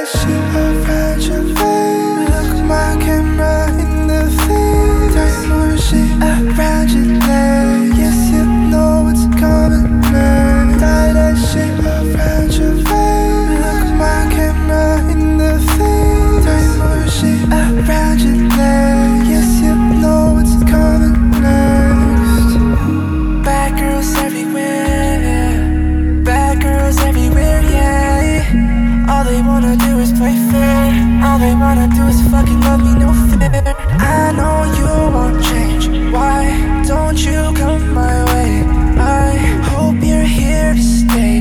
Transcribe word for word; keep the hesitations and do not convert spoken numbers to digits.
that shit around your face. Look at my camera in the face. There's more shit around your leg. Yes, you know what's coming next. Tie that shit around your face. Look at my camera in the face. There's more shit around your leg. Yes, you know what's coming next. Bad girls everywhere, bad girls everywhere, yeah. All they wanna do is play fair. All they wanna do is fucking love me, no fear. I know you won't change. Why don't you come my way? I hope you're here to stay.